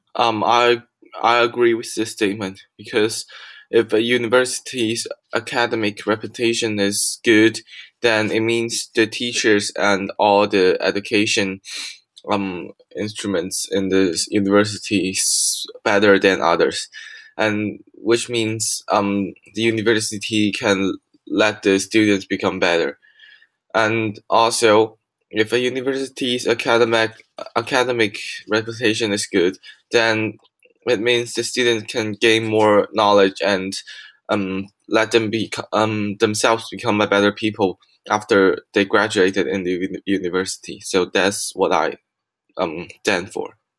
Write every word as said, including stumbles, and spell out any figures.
Um, I I agree with this statement because if a university's academic reputation is good, then it means the teachers and all the education um instruments in the university is better than others, and which means um the university can let the students become better. And also, if a university's academic academic reputation is good, then it means the students can gain more knowledge and um, let them be um, themselves become a better people after they graduated in the uni- university. So that's what I um, stand for.